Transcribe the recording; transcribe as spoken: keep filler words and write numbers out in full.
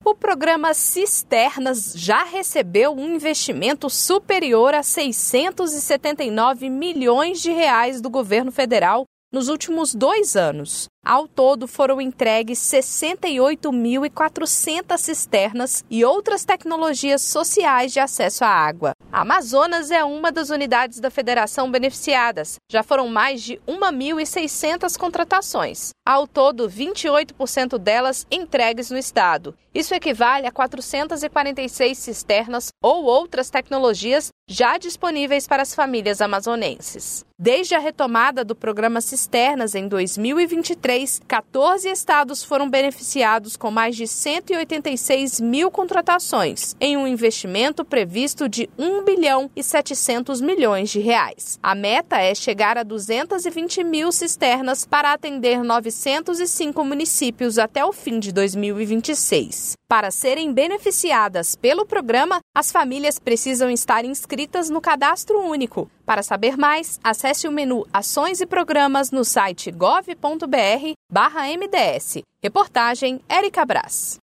O programa Cisternas já recebeu um investimento superior a seiscentos e setenta e nove milhões de reais do governo federal nos últimos dois anos. Ao todo, foram entregues sessenta e oito mil e quatrocentas cisternas e outras tecnologias sociais de acesso à água. A Amazonas é uma das unidades da federação beneficiadas. Já foram mais de mil e seiscentas contratações. Ao todo, vinte e oito por cento delas entregues no estado. Isso equivale a quatrocentas e quarenta e seis cisternas ou outras tecnologias já disponíveis para as famílias amazonenses. Desde a retomada do programa Cisternas em dois mil e vinte e três, quatorze estados foram beneficiados com mais de cento e oitenta e seis mil contratações, em um investimento previsto de um bilhão e setecentos milhões de reais. A meta é chegar a duzentas e vinte mil cisternas para atender novecentos e cinco municípios até o fim de dois mil e vinte e seis. Para serem beneficiadas pelo programa, as famílias precisam estar inscritas no Cadastro Único. Para saber mais, acesse o menu Ações e Programas no site gov ponto br barra M D S. Reportagem Érica Brás.